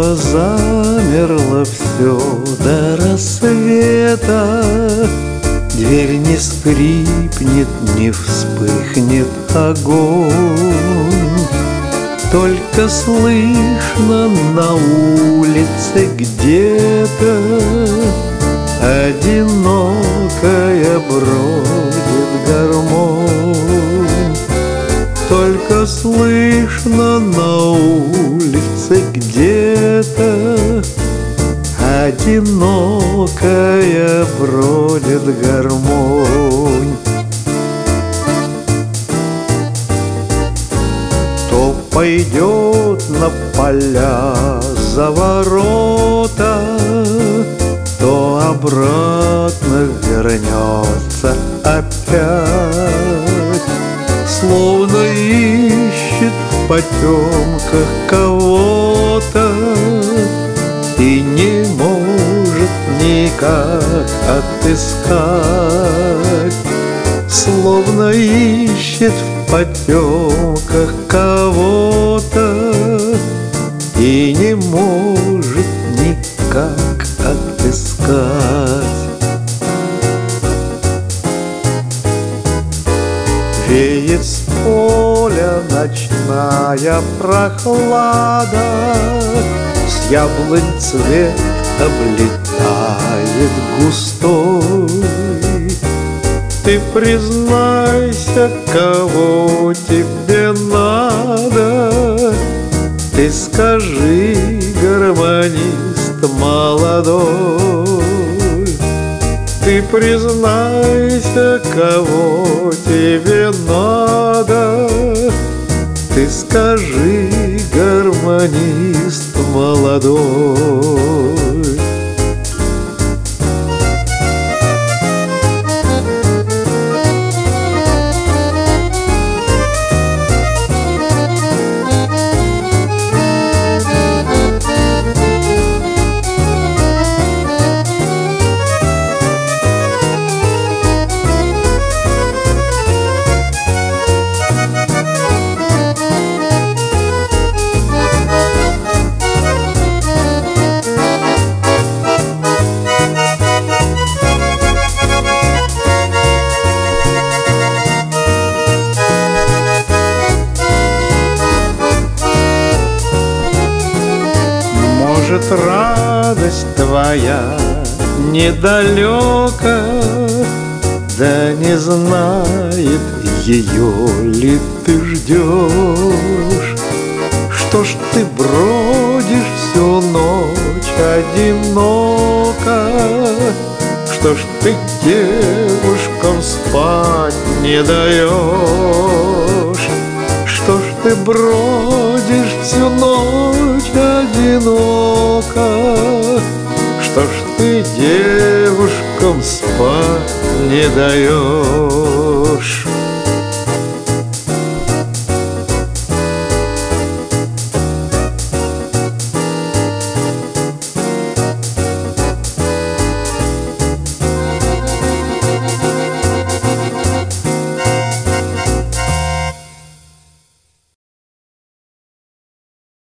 Снова замерло все до рассвета. Дверь не скрипнет, не вспыхнет огонь. Только слышно на улице где-то одинокая бродит гармонь. Только слышно на улице где-то одинокая бродит гармонь. То пойдет на поля за ворота, то обратно вернется опять, словно ищет в потемках кого-то и не может никак отыскать, словно ищет в потемках кого-то и не может никак отыскать. Веет с поля ночная прохлада, с яблонь цвет облетает густой. Ты признайся, кого тебе надо, ты скажи, гармонист молодой. Ты признайся, кого тебе надо, ты скажи, гармонист молодой. Может, радость твоя недалека, да не знает ее ли ты ждешь? Что ж ты бродишь всю ночь одиноко? Что ж ты девушкам спать не даешь? Что ж ты бродишь всю ночь одиноко? Что ж ты девушкам спать не даешь?